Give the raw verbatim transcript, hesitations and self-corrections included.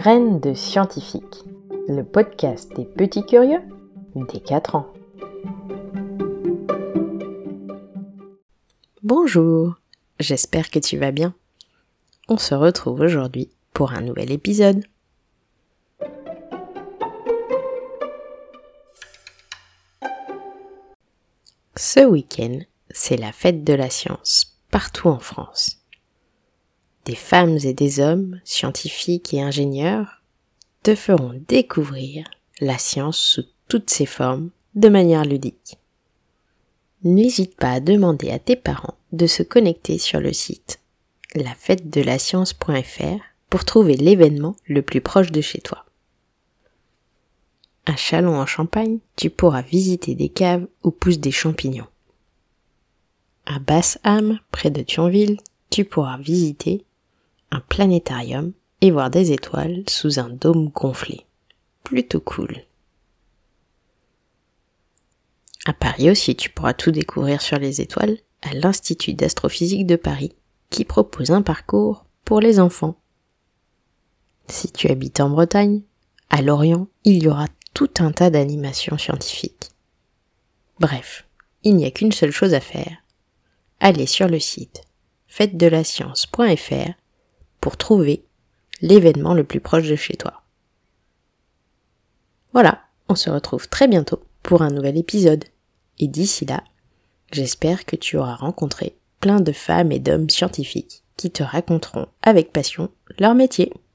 Graines de scientifiques, le podcast des petits curieux des quatre ans. Bonjour, j'espère que tu vas bien. On se retrouve aujourd'hui pour un nouvel épisode. Ce week-end, c'est la fête de la science partout en France. Des femmes et des hommes, scientifiques et ingénieurs, te feront découvrir la science sous toutes ses formes de manière ludique. N'hésite pas à demander à tes parents de se connecter sur le site la fête de la science point f r pour trouver l'événement le plus proche de chez toi. À Châlons en Champagne, tu pourras visiter des caves où poussent des champignons. À Basse-Âme, près de Thionville, tu pourras visiter un planétarium et voir des étoiles sous un dôme gonflé. Plutôt cool. À Paris aussi, tu pourras tout découvrir sur les étoiles à l'Institut d'astrophysique de Paris, qui propose un parcours pour les enfants. Si tu habites en Bretagne, à Lorient, il y aura tout un tas d'animations scientifiques. Bref, il n'y a qu'une seule chose à faire. Allez sur le site fête de la science point f r pour trouver l'événement le plus proche de chez toi. Voilà, on se retrouve très bientôt pour un nouvel épisode. Et d'ici là, j'espère que tu auras rencontré plein de femmes et d'hommes scientifiques qui te raconteront avec passion leur métier.